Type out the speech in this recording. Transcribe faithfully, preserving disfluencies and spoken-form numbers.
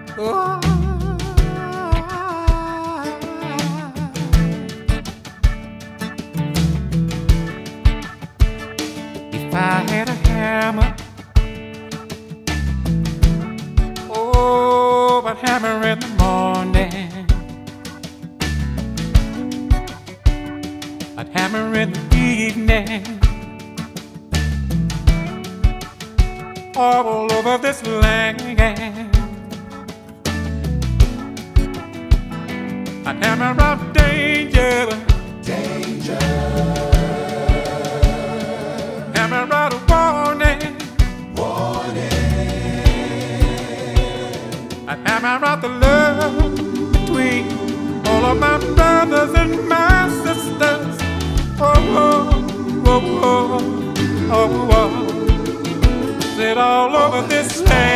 Oh, if I had a hammer, oh, I'd hammer in the morning, I'd hammer in the evening, all over this land. I'd hammer out danger, Danger. hammer out a warning, Warning. I'd hammer out the love between all of my brothers and my sisters. Oh, oh, oh, oh, oh, oh. Sit all over this land.